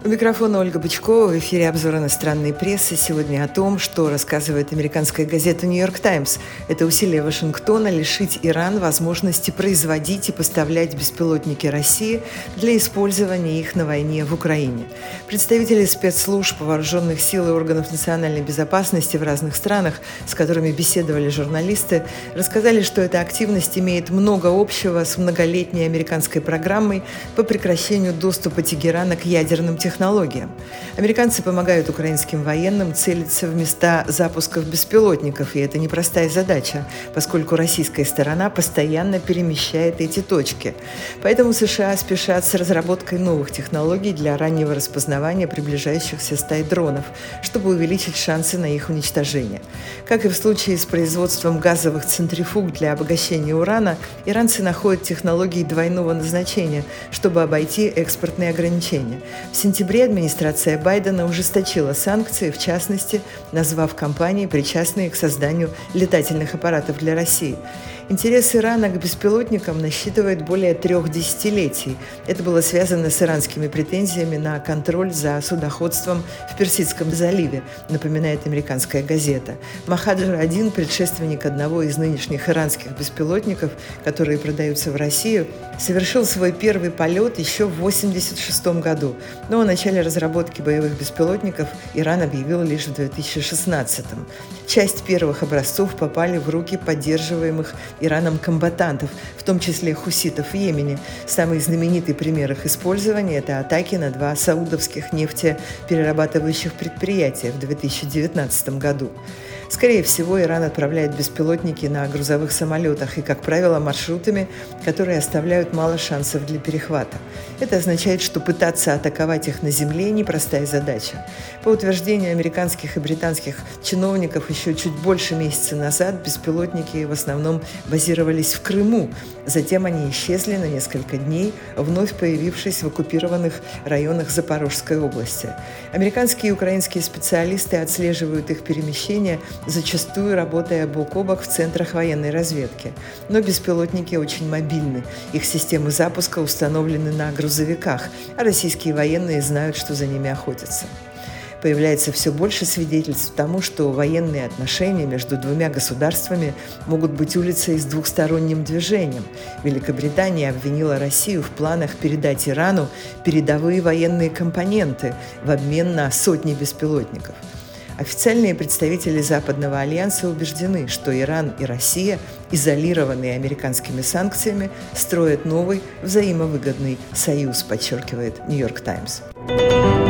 У микрофона Ольга Бычкова. В эфире обзор иностранной прессы. Сегодня о том, что рассказывает американская газета «Нью-Йорк Таймс». Это усилия Вашингтона лишить Иран возможности производить и поставлять беспилотники России для использования их на войне в Украине. Представители спецслужб, вооруженных сил и органов национальной безопасности в разных странах, с которыми беседовали журналисты, рассказали, что эта активность имеет много общего с многолетней американской программой по прекращению доступа Тегерана к ядерным технологиям. Американцы помогают украинским военным целиться в места запусков беспилотников, и это непростая задача, поскольку российская сторона постоянно перемещает эти точки. Поэтому США спешат с разработкой новых технологий для раннего распознавания приближающихся стай дронов, чтобы увеличить шансы на их уничтожение. Как и в случае с производством газовых центрифуг для обогащения урана, иранцы находят технологии двойного назначения, чтобы обойти экспортные ограничения. В сентябре администрация Байдена ужесточила санкции, в частности, назвав компании, причастные к созданию летательных аппаратов для России. Интерес Ирана к беспилотникам насчитывает более 3 десятилетий. Это было связано с иранскими претензиями на контроль за судоходством в Персидском заливе, напоминает американская газета. Махаджир-1, предшественник одного из нынешних иранских беспилотников, которые продаются в Россию, совершил свой первый полет еще в 1986 году, но о начале разработки боевых беспилотников Иран объявил лишь в 2016. Часть первых образцов попали в руки поддерживаемых Ираном комбатантов, в том числе хуситов в Йемене. Самый знаменитый пример их использования – это атаки на 2 саудовских нефтеперерабатывающих предприятия в 2019 году. Скорее всего, Иран отправляет беспилотники на грузовых самолетах и, как правило, маршрутами, которые оставляют мало шансов для перехвата. Это означает, что пытаться атаковать их на земле – непростая задача. По утверждению американских и британских чиновников, еще чуть больше месяца назад беспилотники в основном базировались в Крыму. Затем они исчезли на несколько дней, вновь появившись в оккупированных районах Запорожской области. Американские и украинские специалисты отслеживают их перемещения, зачастую работая бок о бок в центрах военной разведки. Но беспилотники очень мобильны. Их системы запуска установлены на грузовиках, а российские военные знают, что за ними охотятся. Появляется все больше свидетельств тому, что военные отношения между двумя государствами могут быть улицей с двухсторонним движением. Великобритания обвинила Россию в планах передать Ирану передовые военные компоненты в обмен на сотни беспилотников. Официальные представители Западного альянса убеждены, что Иран и Россия, изолированные американскими санкциями, строят новый взаимовыгодный союз, подчеркивает «Нью-Йорк Таймс».